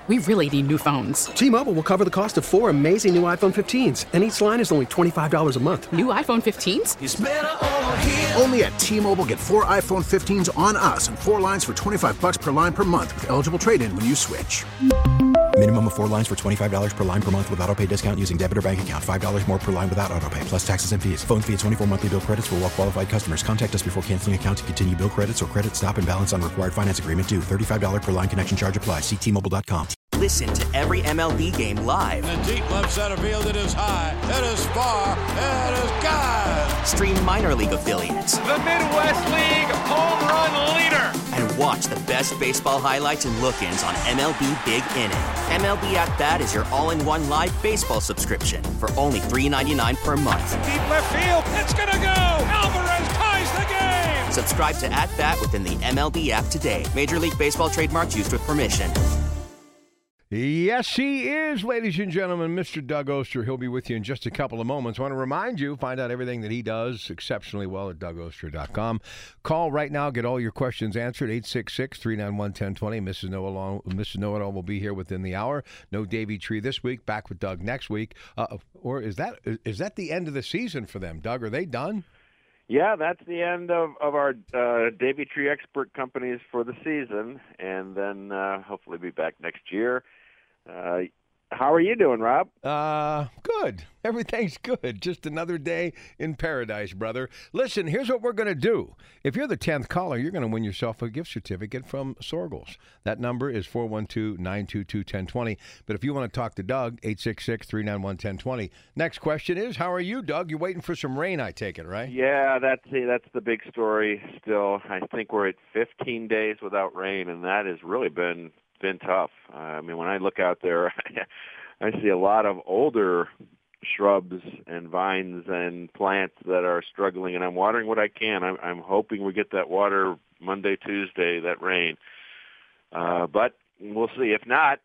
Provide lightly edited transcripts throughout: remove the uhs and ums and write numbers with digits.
We really need new phones. T-Mobile will cover the cost of 4 amazing new iPhone 15s, and each line is only $25 a month. New iPhone 15s? It's better over here. Only at T-Mobile, get 4 iPhone 15s on us and 4 lines for $25 per line per month with eligible trade-in when you switch. Minimum of 4 lines for $25 per line per month with autopay discount using debit or bank account. $5 more per line without autopay, plus taxes and fees. Phone fee at 24 monthly bill credits for well-qualified customers. Contact us before canceling account to continue bill credits or credit stop and balance on required finance agreement due. $35 per line connection charge applies. See T-Mobile.com. Listen to every MLB game live. In the deep left center field, it is high, it is far, it is gone. Stream minor league affiliates. The Midwest League home run leader. And watch the best baseball highlights and look-ins on MLB Big Inning. MLB At Bat is your all-in-one live baseball subscription for only $3.99 per month. Deep left field, it's gonna go. Alvarez ties the game. Subscribe to At Bat within the MLB app today. Major League Baseball trademarks used with permission. Yes, he is, ladies and gentlemen, Mr. Doug Oster. He'll be with you in just a couple of moments. I want to remind you, find out everything that he does exceptionally well at DougOster.com. Call right now, get all your questions answered, 866-391-1020. Mrs. Know-It-All will be here within the hour. No Davey Tree this week, back with Doug next week. Or is that the end of the season for them, Doug? Are they done? Yeah, that's the end of our Davey Tree expert companies for the season, and then hopefully be back next year. How are you doing, Rob? Good. Everything's good. Just another day in paradise, brother. Listen, here's what we're going to do. If you're the 10th caller, you're going to win yourself a gift certificate from Sorgles. That number is 412-922-1020. But if you want to talk to Doug, 866-391-1020. Next question is, how are you, Doug? You're waiting for some rain, I take it, right? Yeah, that's the big story still. I think we're at 15 days without rain, and that has really been tough. I mean, when I look out there, I see a lot of older shrubs and vines and plants that are struggling, and I'm watering what I can. I'm hoping we get that water Monday, Tuesday, that rain. But we'll see. If not,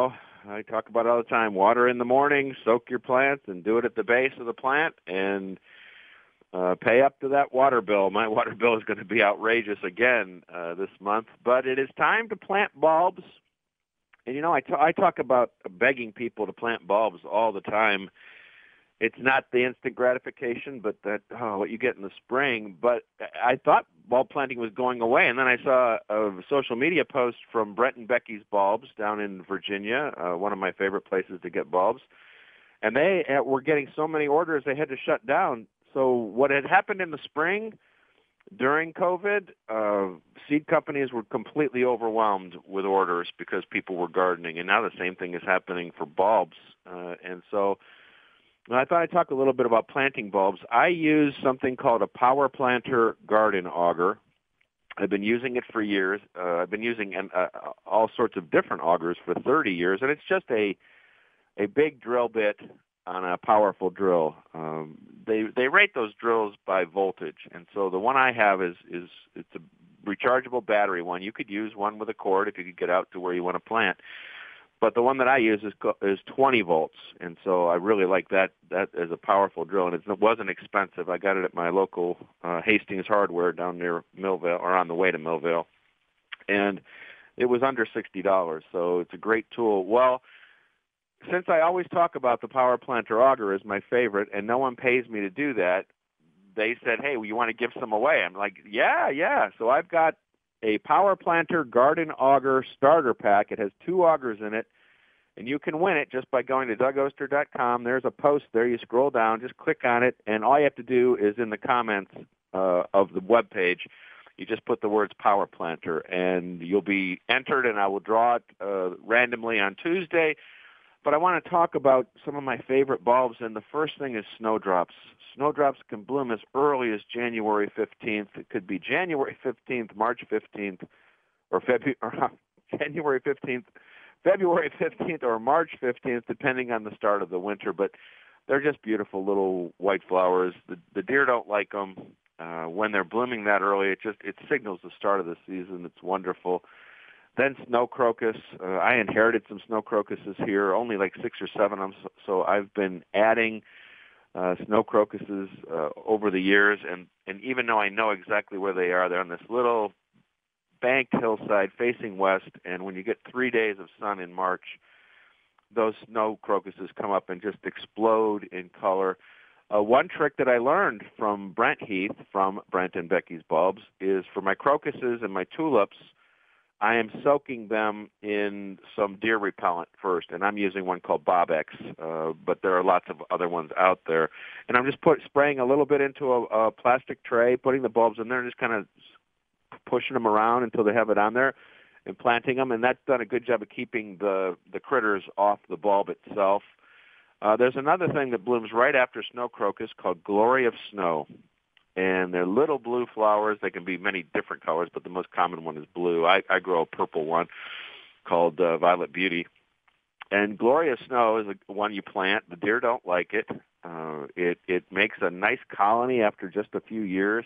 I talk about it all the time, water in the morning, soak your plants, and do it at the base of the plant, and pay up to that water bill. My water bill is going to be outrageous again this month, but it is time to plant bulbs. And, I talk about begging people to plant bulbs all the time. It's not the instant gratification, but what you get in the spring. But I thought bulb planting was going away, and then I saw a social media post from Brett and Becky's Bulbs down in Virginia, one of my favorite places to get bulbs. And they were getting so many orders they had to shut down. So what had happened in the spring during COVID, seed companies were completely overwhelmed with orders because people were gardening, and now the same thing is happening for bulbs. And so I thought I'd talk a little bit about planting bulbs. I use something called a Power Planter garden auger. I've been using it for years. I've been using all sorts of different augers for 30 years, and it's just a big drill bit on a powerful drill. They rate those drills by voltage, and so the one I have it's a rechargeable battery one. You could use one with a cord if you could get out to where you want to plant. But the one that I use is 20 volts, and so I really like that as a powerful drill, and it wasn't expensive. I got it at my local Hastings Hardware down near Millvale, or on the way to Millvale, and it was under $60, so it's a great tool. Well, since I always talk about the Power Planter auger as my favorite, and no one pays me to do that, they said, hey, well, you want to give some away? I'm like, yeah. So I've got a Power Planter garden auger starter pack. It has 2 augers in it, and you can win it just by going to DougOster.com. There's a post there. You scroll down, just click on it, and all you have to do is in the comments of the webpage, you just put the words Power Planter, and you'll be entered, and I will draw it randomly on Tuesday. But I want to talk about some of my favorite bulbs, and the first thing is snowdrops. Snowdrops can bloom as early as January 15th. It could be January 15th, March 15th, or January 15th, February 15th, or March 15th, depending on the start of the winter. But they're just beautiful little white flowers. The deer don't like them. When they're blooming that early, it signals the start of the season. It's wonderful. Then snow crocus. I inherited some snow crocuses here, only like 6 or 7 of them. So I've been adding snow crocuses over the years. And even though I know exactly where they are, they're on this little banked hillside facing west, and when you get 3 days of sun in March, those snow crocuses come up and just explode in color. One trick that I learned from Brent Heath, from Brent and Becky's Bulbs, is for my crocuses and my tulips, I am soaking them in some deer repellent first, and I'm using one called Bob-X, but there are lots of other ones out there. And I'm just spraying a little bit into a plastic tray, putting the bulbs in there, and just kind of pushing them around until they have it on there, and planting them. And that's done a good job of keeping the critters off the bulb itself. There's another thing that blooms right after snow crocus called Glory of Snow. And they're little blue flowers. They can be many different colors, but the most common one is blue. I grow a purple one called Violet Beauty. And Glory of Snow is the one you plant. The deer don't like it. It makes a nice colony after just a few years.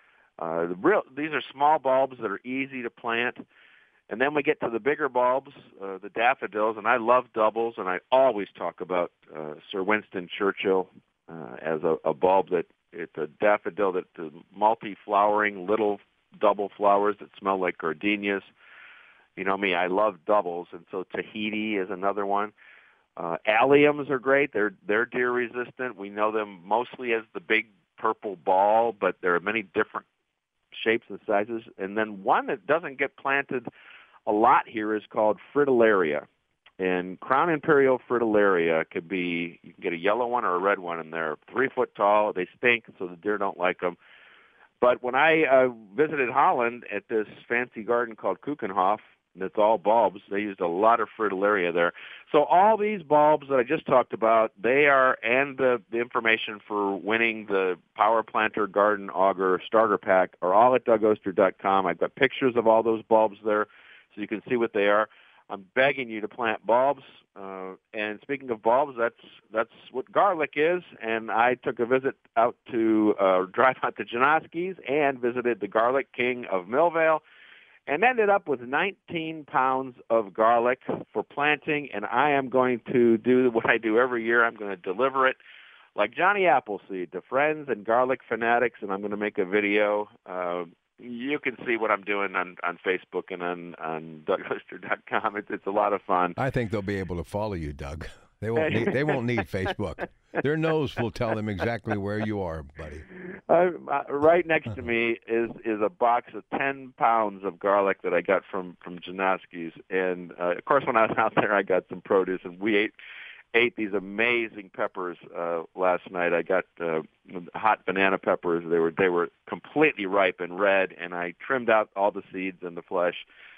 These are small bulbs that are easy to plant. And then we get to the bigger bulbs, the daffodils, and I love doubles, and I always talk about Sir Winston Churchill as a bulb that it's a daffodil that's multi-flowering little double flowers that smell like gardenias. You know me, I love doubles, and so Tahiti is another one. Alliums are great. They're deer resistant. We know them mostly as the big purple ball, but there are many different shapes and sizes. And then one that doesn't get planted a lot here is called Fritillaria. And Crown Imperial Fritillaria could be, you can get a yellow one or a red one, and they're 3 foot tall. They stink, so the deer don't like them. But when I visited Holland at this fancy garden called Keukenhof, and it's all bulbs, they used a lot of Fritillaria there. So all these bulbs that I just talked about, they are, and the information for winning the Power Planter Garden Auger Starter Pack are all at DougOster.com. I've got pictures of all those bulbs there, so you can see what they are. I'm begging you to plant bulbs. And speaking of bulbs, that's what garlic is. And I took a visit out to drive out to Janoski's and visited the Garlic King of Millvale, and ended up with 19 pounds of garlic for planting. And I am going to do what I do every year. I'm going to deliver it like Johnny Appleseed to friends and garlic fanatics, and I'm going to make a video. You can see what I'm doing on Facebook and on DougOster.com. It's a lot of fun. I think they'll be able to follow you, Doug. They won't need Facebook. Their nose will tell them exactly where you are, buddy. Right next to me is a box of 10 pounds of garlic that I got from Janoski's. And, of course, when I was out there, I got some produce, and we ate these amazing peppers last night. I got hot banana peppers. They were completely ripe and red, and I trimmed out all the seeds and the flesh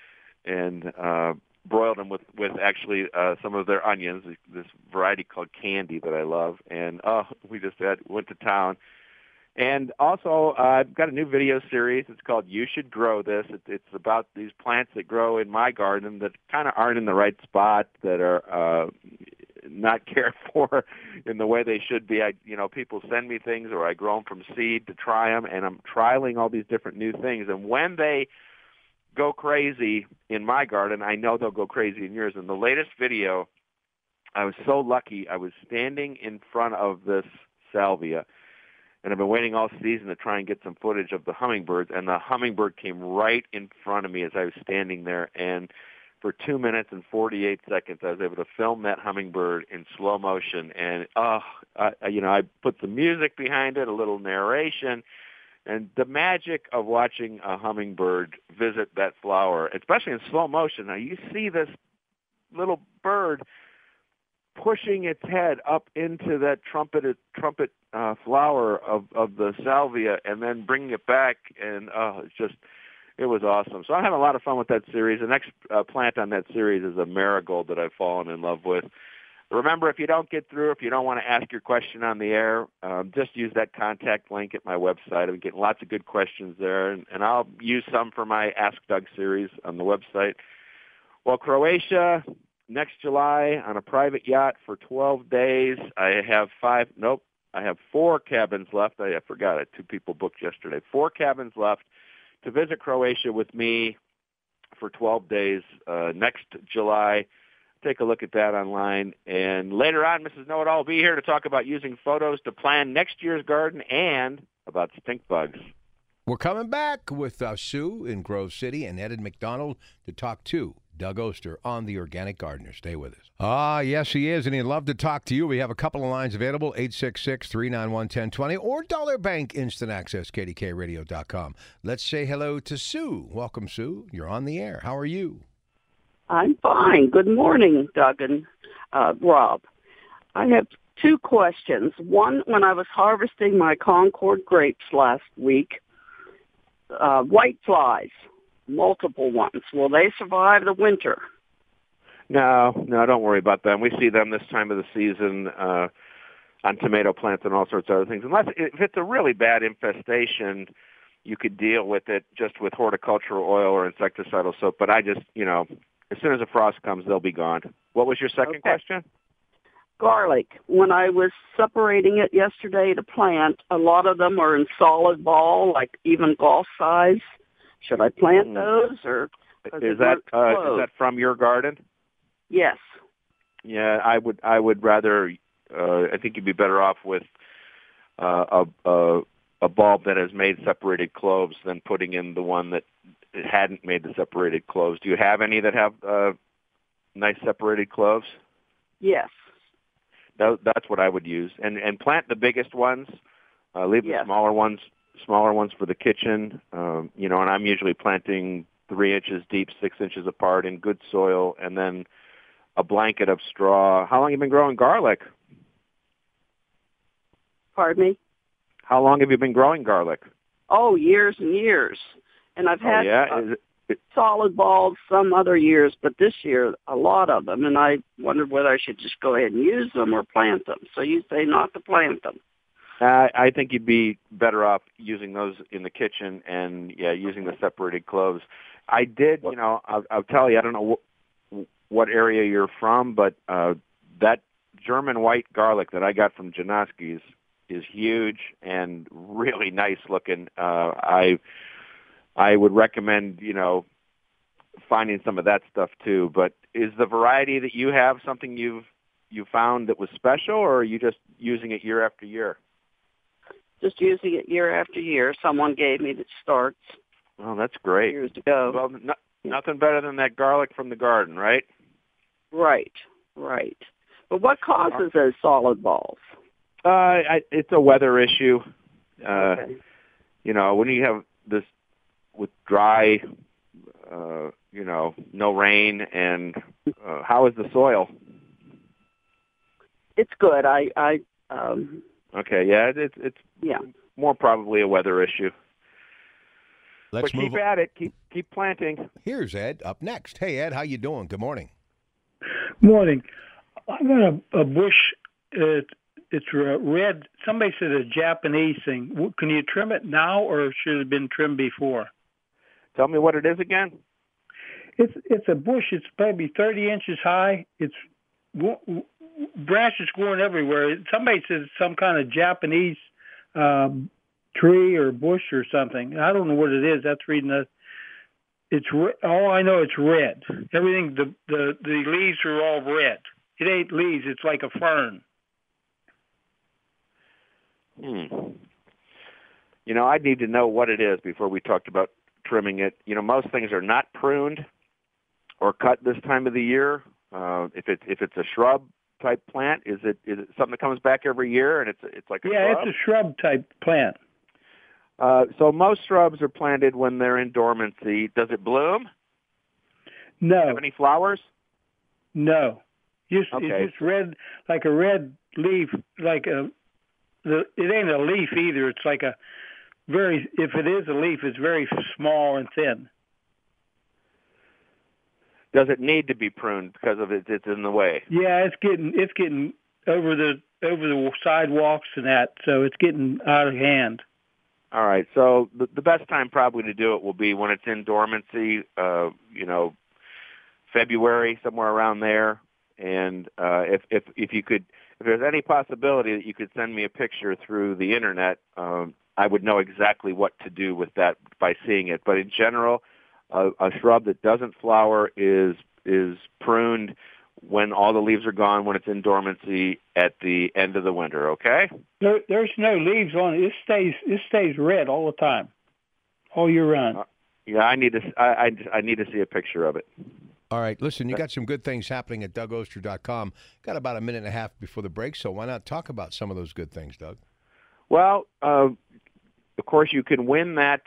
and broiled them with actually some of their onions, this variety called Candy that I love. And we just went to town. And also, I've got a new video series. It's called You Should Grow This. It's about these plants that grow in my garden that kind of aren't in the right spot, that are not cared for in the way they should be. People send me things, or I grow them from seed to try them, and I'm trialing all these different new things. And when they go crazy in my garden, I know they'll go crazy in yours. In the latest video, I was so lucky. I was standing in front of this salvia, and I've been waiting all season to try and get some footage of the hummingbirds, and the hummingbird came right in front of me as I was standing there, and for 2 minutes and 48 seconds, I was able to film that hummingbird in slow motion. And, I put some music behind it, a little narration, and the magic of watching a hummingbird visit that flower, especially in slow motion. Now, you see this little bird pushing its head up into that trumpet flower of the salvia, and then bringing it back, and it was awesome. So I'm having a lot of fun with that series. The next plant on that series is a marigold that I've fallen in love with. Remember, if you don't get through, if you don't want to ask your question on the air, just use that contact link at my website. I'm getting lots of good questions there, and I'll use some for my Ask Doug series on the website. Well, Croatia, next July on a private yacht for 12 days. I have 4 cabins left. I forgot it. 2 people booked yesterday. 4 cabins left to visit Croatia with me for 12 days next July. Take a look at that online. And later on, Mrs. Know-It-All will be here to talk about using photos to plan next year's garden and about stink bugs. We're coming back with Sue in Grove City and Ed and McDonald to talk to Doug Oster on The Organic Gardener. Stay with us. Yes, he is, and he'd love to talk to you. We have a couple of lines available, 866-391-1020 or Dollar Bank Instant Access, kdkradio.com. Let's say hello to Sue. Welcome, Sue. You're on the air. How are you? I'm fine. Good morning, Doug and Rob. I have two questions. One, when I was harvesting my Concord grapes last week, white flies, multiple ones. Will they survive the winter? No, don't worry about them. We see them this time of the season on tomato plants and all sorts of other things. Unless if it's a really bad infestation, you could deal with it just with horticultural oil or insecticidal soap. But I just, as soon as the frost comes, they'll be gone. What was your second question? Garlic. When I was separating it yesterday to plant, a lot of them are in solid ball, like even golf size. Should I plant those, or is that from your garden? Yes. Yeah, I would rather. I think you'd be better off with a bulb that has made separated cloves than putting in the one that hadn't made the separated cloves. Do you have any that have nice separated cloves? Yes. That's what I would use, and plant the biggest ones. Leave the smaller ones for the kitchen. And I'm usually planting 3 inches deep, 6 inches apart in good soil, and then a blanket of straw. How long have you been growing garlic? Pardon me? How long have you been growing garlic? Oh, years and years. And I've had solid balls some other years, but this year a lot of them, and I wondered whether I should just go ahead and use them or plant them. So you say not to plant them. I think you'd be better off using those in the kitchen and, using the separated cloves. I did, I'll tell you, I don't know what area you're from, but that German white garlic that I got from Janoski's is huge and really nice looking. I would recommend, finding some of that stuff too. But is the variety that you have something you found that was special, or are you just using it year after year? Just using it year after year. Someone gave me the starts. Oh, that's great. Years ago. Well, nothing better than that garlic from the garden, right? Right. But what causes those solid balls? It's a weather issue. Okay. When you have this with dry, no rain, and how is the soil? It's good. Okay, yeah, it's more probably a weather issue. Let's keep at it. Keep planting. Here's Ed up next. Hey, Ed, how you doing? Good morning. Morning. I got a bush. It's red. Somebody said a Japanese thing. Can you trim it now, or should it have been trimmed before? Tell me what it is again. It's a bush. It's probably 30 inches high. It's branches growing everywhere. Somebody says it's some kind of Japanese tree or bush or something. I don't know what it is. That's reading the. All I know, it's red. Everything. The leaves are all red. It ain't leaves. It's like a fern. I'd need to know what it is before we talked about trimming it. Most things are not pruned or cut this time of the year. If it's a shrub type plant, is it something that comes back every year and it's like a shrub? Yeah, it's a shrub type plant. So most shrubs are planted when they're in dormancy. Does it bloom? No. Do you have any flowers? No. Okay. It's just red, like a red leaf, it ain't a leaf either. It's like if it is a leaf, it's very small and thin. Does it need to be pruned because of it's in the way? Yeah, it's getting over the sidewalks and that, so it's getting out of hand. All right, so the best time probably to do it will be when it's in dormancy, February, somewhere around there. And if there's any possibility that you could send me a picture through the internet, I would know exactly what to do with that by seeing it. But in general, a shrub that doesn't flower is pruned when all the leaves are gone, when it's in dormancy at the end of the winter. Okay? There's no leaves on it. It stays red all the time. all year round. Yeah, I need to. I need to see a picture of it. All right, listen, you got some good things happening at DougOster.com. Got about a minute and a half before the break, so why not talk about some of those good things, Doug? Well, of course, you can win that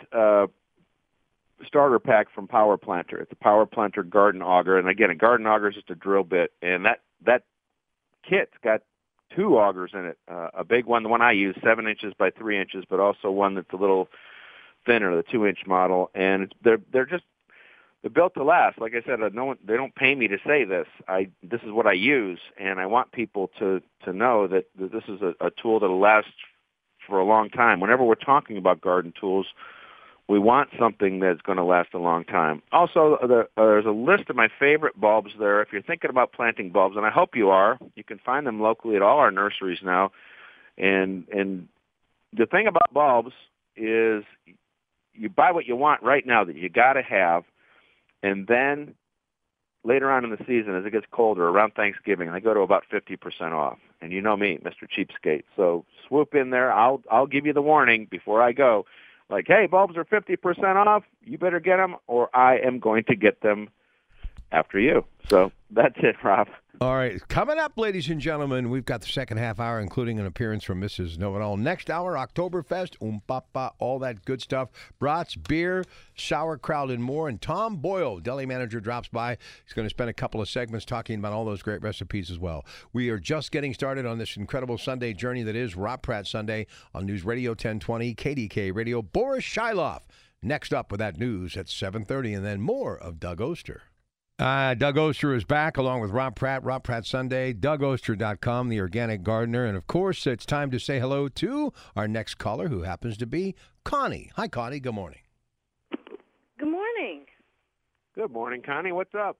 starter pack from Power Planter. It's a Power Planter garden auger, and again, a garden auger is just a drill bit, and that kit's got 2 augers in it. A big one, the one I use, 7 inches by 3 inches, but also one that's a little thinner, the 2-inch model, and they're built to last. Like I said, they don't pay me to say this. This is what I use, and I want people to know that this is a tool that'll last for a long time. Whenever we're talking about garden tools, we want something that's going to last a long time. Also, there's a list of my favorite bulbs there. If you're thinking about planting bulbs, and I hope you are, you can find them locally at all our nurseries now. And the thing about bulbs is you buy what you want right now that you got to have, and then later on in the season, as it gets colder, around Thanksgiving, I go to about 50% off. And you know me, Mr. Cheapskate. So swoop in there. I'll give you the warning before I go. Like, hey, bulbs are 50% off. You better get them, or I am going to get them after you. So that's it, Rob. All right. Coming up, ladies and gentlemen, we've got the second half hour, including an appearance from Mrs. Know-It-All. Next hour, Oktoberfest, Papa, all that good stuff. Brats, beer, sauerkraut, and more. And Tom Boyle, deli manager, drops by. He's going to spend a couple of segments talking about all those great recipes as well. We are just getting started on this incredible Sunday journey that is Rob Pratt Sunday on News Radio 1020, KDK Radio. Boris Shiloff next up with that news at 7:30, and then more of Doug Oster. Doug Oster is back along with Rob Pratt Sunday, DougOster.com, the organic gardener. And, of course, it's time to say hello to our next caller, who happens to be Connie. Hi, Connie. Good morning. Good morning. Good morning, Connie. What's up?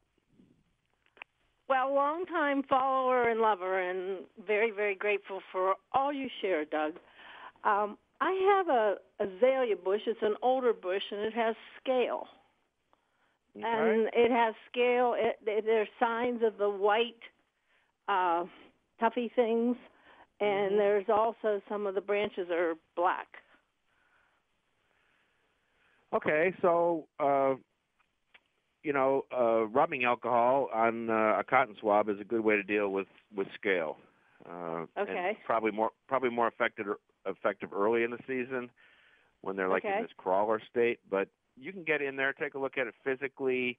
Well, longtime follower and lover, and very, very grateful for all you share, Doug. I have a azalea bush. It's an older bush, and it has scale. Okay. And it has scale. There's signs of the white tuffy things, and there's also some of the branches are black. Okay, so, rubbing alcohol on a cotton swab is a good way to deal with scale. Okay. And probably more effective early in the season when they're like in this crawler state, but you can get in there, take a look at it physically,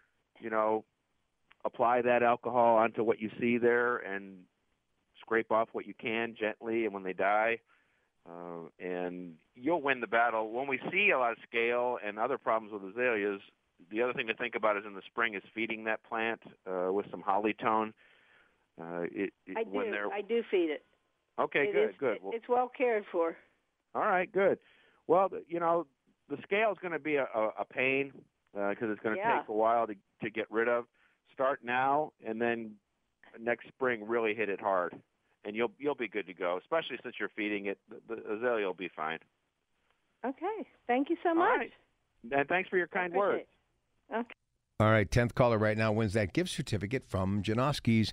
apply that alcohol onto what you see there and scrape off what you can gently, and when they die, and you'll win the battle. When we see a lot of scale and other problems with azaleas, the other thing to think about is in the spring is feeding that plant with some holly-tone. I do feed it. Okay, good. It's well cared for. All right, good. Well, the scale is going to be a pain because it's going to take a while to get rid of. Start now, and then next spring really hit it hard, and you'll be good to go. Especially since you're feeding it, the azalea will be fine. Okay, thank you so much. All right. And thanks for your kind words. Okay. All right, 10th caller right now wins that gift certificate from Janoski's,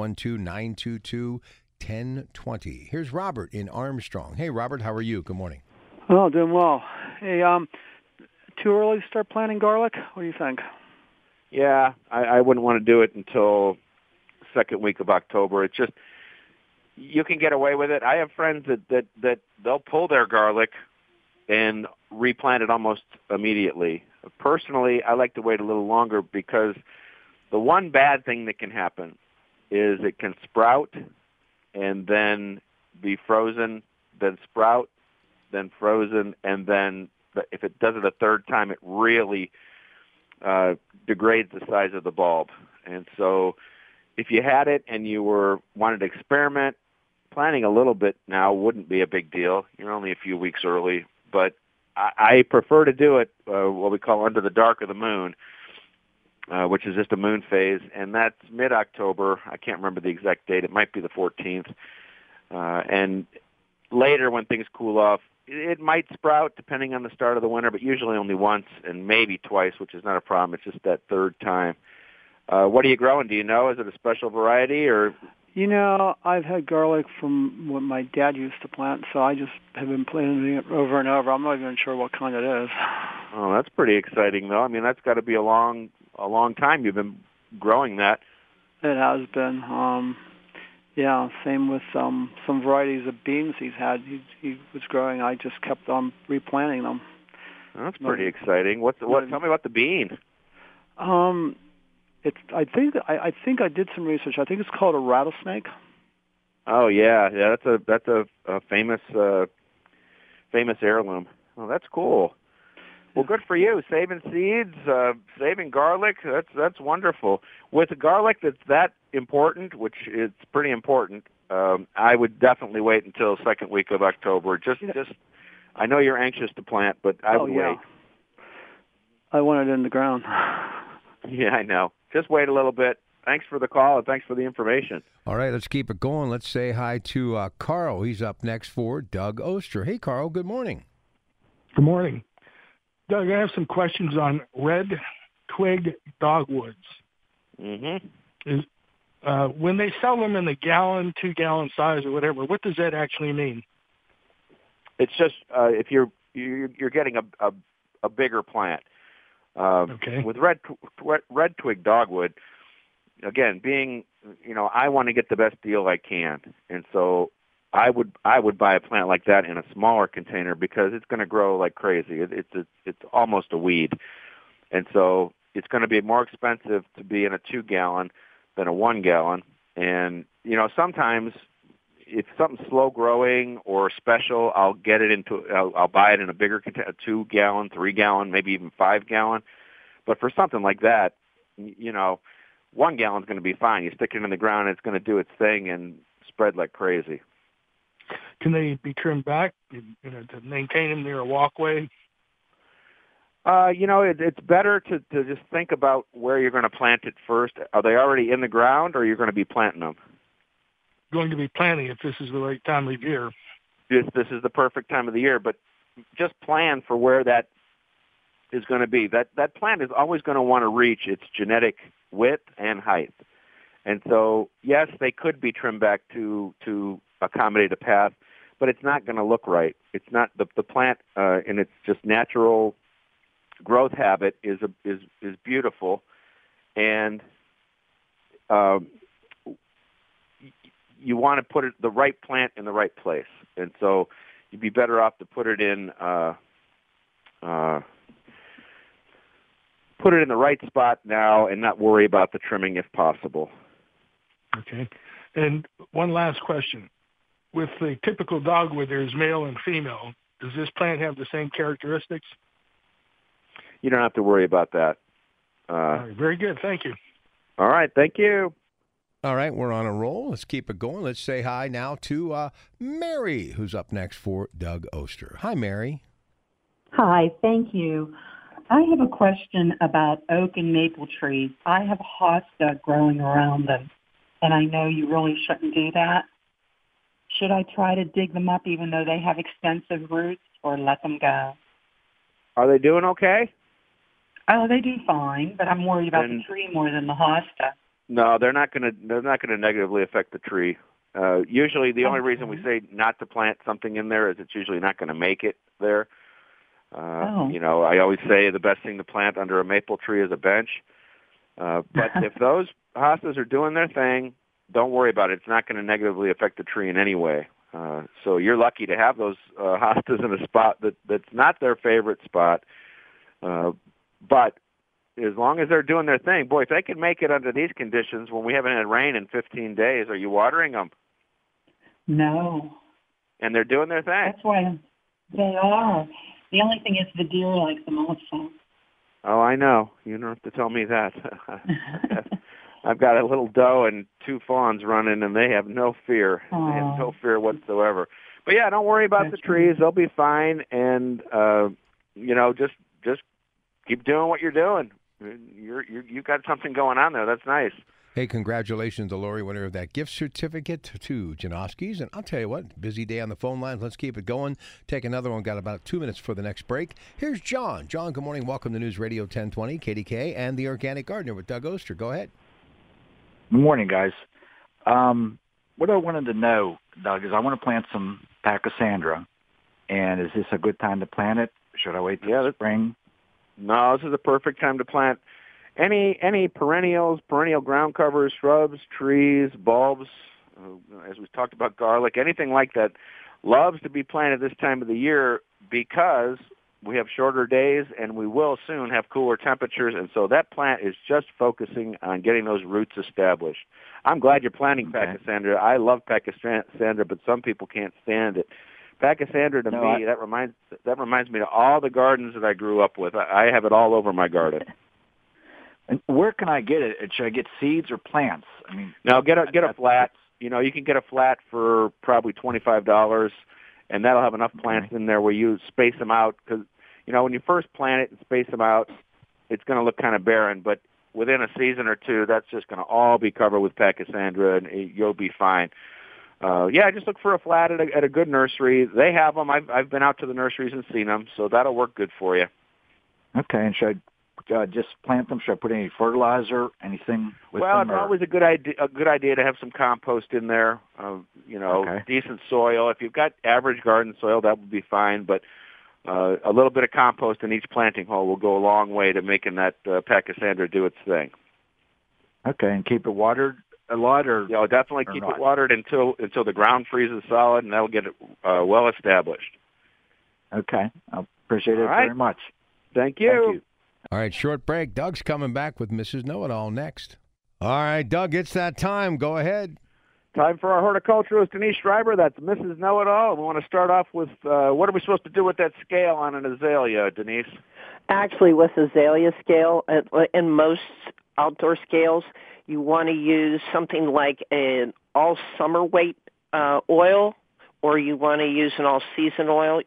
412-922-1020. Here's Robert in Armstrong. Hey, Robert, how are you? Good morning. Oh, doing well. Hey, too early to start planting garlic? What do you think? Yeah, I wouldn't want to do it until second week of October. It's just, you can get away with it. I have friends that they'll pull their garlic and replant it almost immediately. Personally, I like to wait a little longer because the one bad thing that can happen is it can sprout and then be frozen, then sprout, then frozen, and then if it does it a third time, it really degrades the size of the bulb. And so if you had it and you wanted to experiment, planting a little bit now wouldn't be a big deal. You're only a few weeks early, but I prefer to do it what we call under the dark of the moon, which is just a moon phase, and that's mid-October. I can't remember the exact date. It might be the 14th. And later when things cool off, it might sprout depending on the start of the winter, but usually only once and maybe twice, which is not a problem. It's just that third time. What are you growing? Do you know? Is it a special variety, or I've had garlic from what my dad used to plant, so I just have been planting it over and over. I'm not even sure what kind it is. Oh, that's pretty exciting, though. I mean, that's got to be a long time you've been growing that. It has been. Same with some varieties of beans he's had. He was growing. I just kept on replanting them. That's pretty exciting. Tell me about the bean. I think I did some research. I think it's called a rattlesnake. Oh yeah. That's a famous heirloom. Oh, that's cool. Well, good for you. Saving seeds, saving garlic. That's wonderful. With garlic that's that important, which is pretty important, I would definitely wait until the second week of October. Just I know you're anxious to plant, but I would wait. I want it in the ground. Yeah, I know. Just wait a little bit. Thanks for the call and thanks for the information. All right, let's keep it going. Let's say hi to Carl. He's up next for Doug Oster. Hey, Carl, good morning. Good morning. Doug, I have some questions on red twig dogwoods. Mm-hmm. When they sell them in the gallon, 2-gallon size or whatever, what does that actually mean? It's just if you're getting a bigger plant. Okay. With red twig dogwood, again, being I want to get the best deal I can, and so I would buy a plant like that in a smaller container because it's going to grow like crazy. It's almost a weed, and so it's going to be more expensive to be in a 2-gallon than a 1-gallon. And sometimes if something's slow growing or special, I'll buy it in a bigger container, 2-gallon, 3-gallon, maybe even 5-gallon. But for something like that, 1 gallon's going to be fine. You stick it in the ground, it's going to do its thing and spread like crazy. Can they be trimmed back, to maintain them near a walkway? It's better to just think about where you're going to plant it first. Are they already in the ground, or you're going to be planting them? Going to be planting if this is the right time of year. This is the perfect time of the year, but just plan for where that is going to be. That plant is always going to want to reach its genetic width and height. And so, yes, they could be trimmed back to accommodate a path, but it's not going to look right. It's not the plant in its just natural growth habit is beautiful, and you want to put the right plant in the right place. And so you'd be better off to put it in the right spot now and not worry about the trimming if possible. Okay. And one last question. With the typical dogwood, there's male and female. Does this plant have the same characteristics? You don't have to worry about that. All right, very good. Thank you. All right. Thank you. All right, we're on a roll. Let's keep it going. Let's say hi now to Mary, who's up next for Doug Oster. Hi, Mary. Hi, thank you. I have a question about oak and maple trees. I have hosta growing around them, and I know you really shouldn't do that. Should I try to dig them up even though they have extensive roots, or let them go? Are they doing okay? Oh, they do fine, but I'm worried about the tree more than the hosta. No, they're not going to negatively affect the tree. Usually, the only reason we say not to plant something in there is it's usually not going to make it there. I always say the best thing to plant under a maple tree is a bench. But if those hostas are doing their thing, don't worry about it. It's not going to negatively affect the tree in any way. So you're lucky to have those hostas in a spot that's not their favorite spot. But as long as they're doing their thing, boy, if they can make it under these conditions when we haven't had rain in 15 days, are you watering them? No. And they're doing their thing? That's why they are. The only thing is the deer like them also. Oh, I know. You don't have to tell me that. I've got a little doe and 2 fawns running, and they have no fear. Aww. They have no fear whatsoever. But, yeah, don't worry about the trees. They'll be fine. And, just keep doing what you're doing. You've got something going on there. That's nice. Hey, congratulations to Lori, winner of that gift certificate to Janoski's. And I'll tell you what, busy day on the phone lines. Let's keep it going. Take another one. Got about 2 minutes for the next break. Here's John. John, good morning. Welcome to News Radio 1020, KDK, and The Organic Gardener with Doug Oster. Go ahead. Good morning, guys. what I wanted to know, Doug, is I want to plant some Pachysandra, and is this a good time to plant it? Should I wait till spring? No, this is the perfect time to plant any perennials, perennial ground covers, shrubs, trees, bulbs, as we talked about garlic, anything like that loves to be planted this time of the year because we have shorter days and we will soon have cooler temperatures, and so that plant is just focusing on getting those roots established. I'm glad you're planting Pachysandra. I love Pachysandra, but some people can't stand it. Pachysandra to me, that reminds me of all the gardens that I grew up with. I have it all over my garden. And where can I get it? Should I get seeds or plants? I mean, no, get a flat. You know, you can get a flat for probably $25, and that'll have enough plants in there where you space them out. Because, you know, when you first plant it and space them out, it's going to look kind of barren. But within a season or two, that's just going to all be covered with Pachysandra, and you'll be fine. Just look for a flat at a good nursery. They have them. I've been out to the nurseries and seen them, so that'll work good for you. Okay, and should I just plant them? Should I put any fertilizer, anything with them? Well, it's always a good idea to have some compost in there. Decent soil. If you've got average garden soil, that would be fine. But a little bit of compost in each planting hole will go a long way to making that Pachysandra do its thing. Okay, and keep it watered a lot, or definitely keep it watered until the ground freezes solid, and that'll get it well established. Okay, I appreciate it very much. Thank you. All right, short break. Doug's coming back with Mrs. Know-It-All next. All right, Doug, it's that time. Go ahead. Time for our horticulturist, Denise Schreiber. That's Mrs. Know-It-All. We want to start off with what are we supposed to do with that scale on an azalea, Denise? Actually, with azalea scale, in most outdoor scales, you want to use something like an all-summer weight oil, or you want to use an all-season oil.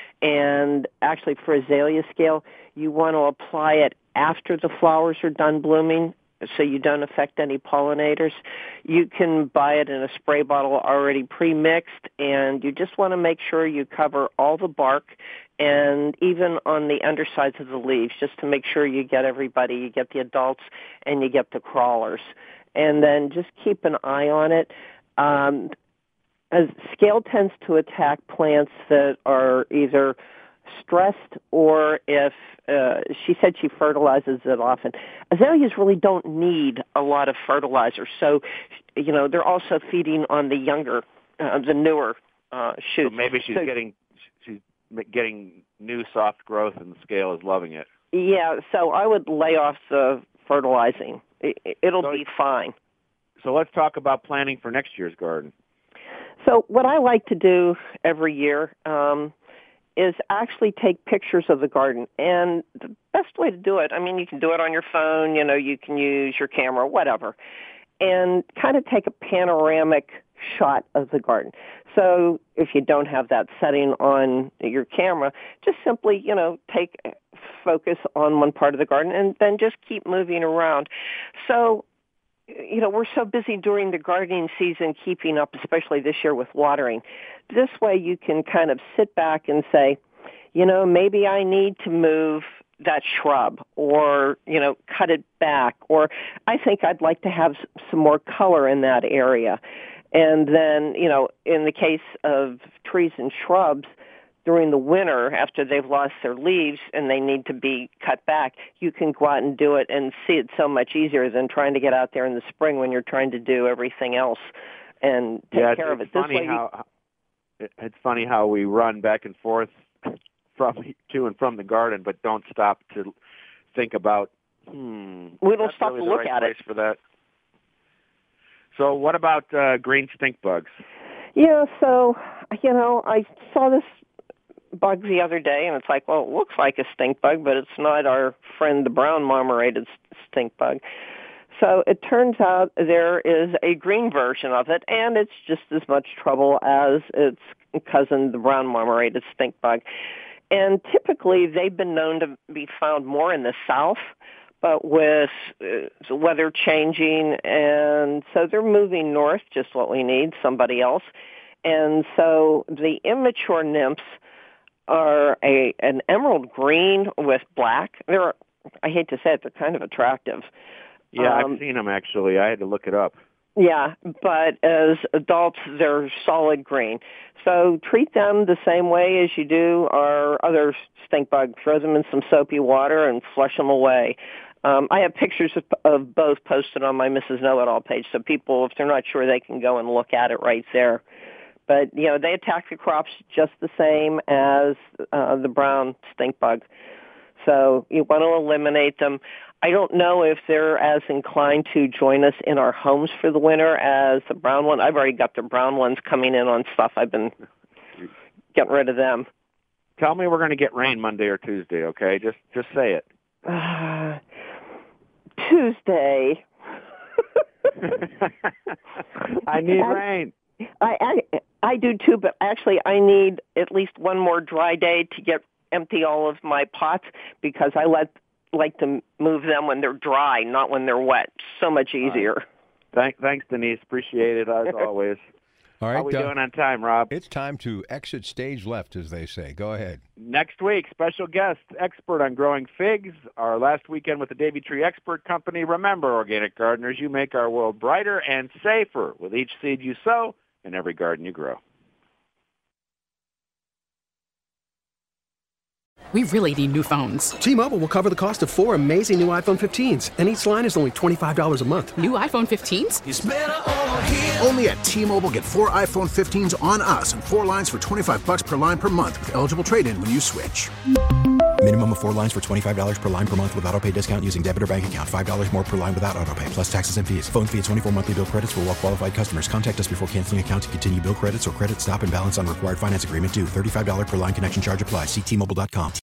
And actually, for azalea scale, you want to apply it after the flowers are done blooming so you don't affect any pollinators. You can buy it in a spray bottle already pre-mixed, and you just want to make sure you cover all the bark and even on the undersides of the leaves, just to make sure you get everybody, you get the adults and you get the crawlers. And then just keep an eye on it. As scale tends to attack plants that are either stressed or if she said she fertilizes it often. Azaleas really don't need a lot of fertilizer. So, you know, they're also feeding on the younger, the newer shoots. So maybe she's getting new soft growth and the scale is loving it. Yeah, so I would lay off the fertilizing. It'll be fine. So let's talk about planning for next year's garden. So what I like to do every year is actually take pictures of the garden. And the best way to do it, I mean, you can do it on your phone, you know, you can use your camera, whatever, and kind of take a panoramic shot of the garden. So if you don't have that setting on your camera, just simply, you know, take focus on one part of the garden and then just keep moving around. So, you know, we're so busy during the gardening season keeping up, especially this year with watering. This way you can kind of sit back and say, you know, maybe I need to move that shrub or, you know, cut it back, or I think I'd like to have some more color in that area. And then, you know, in the case of trees and shrubs, during the winter, after they've lost their leaves and they need to be cut back, you can go out and do it and see it so much easier than trying to get out there in the spring when you're trying to do everything else and take care of it. It's funny how we run back and forth to and from the garden, but don't stop to think about, we don't stop really to look right at it. For that. So what about green stink bugs? Yeah, so, you know, I saw this bug the other day, and it's like, well, it looks like a stink bug, but it's not our friend the brown marmorated stink bug. So it turns out there is a green version of it, and it's just as much trouble as its cousin, the brown marmorated stink bug. And typically they've been known to be found more in the south, but with the weather changing, and so they're moving north, just what we need, somebody else. And so the immature nymphs are an emerald green with black. I hate to say it, they're kind of attractive. Yeah, I've seen them actually. I had to look it up. Yeah, but as adults, they're solid green. So treat them the same way as you do our other stink bug. Throw them in some soapy water and flush them away. I have pictures of both posted on my Mrs. Know-It-All page, so people, if they're not sure, they can go and look at it right there. But, they attack the crops just the same as the brown stink bug. So you want to eliminate them. I don't know if they're as inclined to join us in our homes for the winter as the brown one. I've already got the brown ones coming in on stuff. I've been getting rid of them. Tell me we're going to get rain Monday or Tuesday, okay? Just say it. Tuesday. I need rain. I do too, but actually I need at least one more dry day to empty all of my pots, because I like to move them when they're dry, not when they're wet. So much easier. Thanks, Denise. Appreciate it as always. All right, how are we doing on time, Rob? It's time to exit stage left, as they say. Go ahead. Next week, special guest, expert on growing figs. Our last weekend with the Davy Tree Expert Company. Remember, organic gardeners, you make our world brighter and safer with each seed you sow and every garden you grow. We really need new phones. T-Mobile will cover the cost of 4 amazing new iPhone 15s, and each line is only $25 a month. New iPhone 15s? It's better over here. Only at T-Mobile, get 4 iPhone 15s on us and 4 lines for $25 per line per month with eligible trade-in when you switch. Minimum of 4 lines for $25 per line per month with auto-pay discount using debit or bank account. $5 more per line without auto-pay, plus taxes and fees. Phone fee at 24 monthly bill credits for well-qualified customers. Contact us before canceling account to continue bill credits or credit stop and balance on required finance agreement due. $35 per line connection charge applies. See T-Mobile.com.